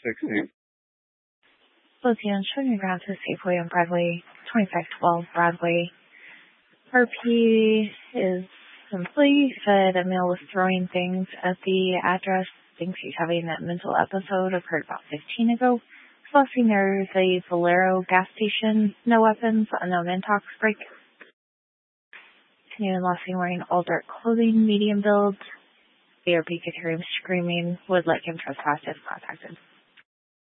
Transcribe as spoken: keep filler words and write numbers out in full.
sixty. Lothian, showing you ground to Safeway on Broadway, twenty-five twelve Broadway. R P is employee said a male was throwing things at the address. Thinks he's having that mental episode occurred about fifteen ago. Plus, there's a Valero gas station. No weapons. Unknown intox break. Continuing Lossing wearing all dark clothing, medium build. The R P could hear him screaming. Would let him trespass if contacted.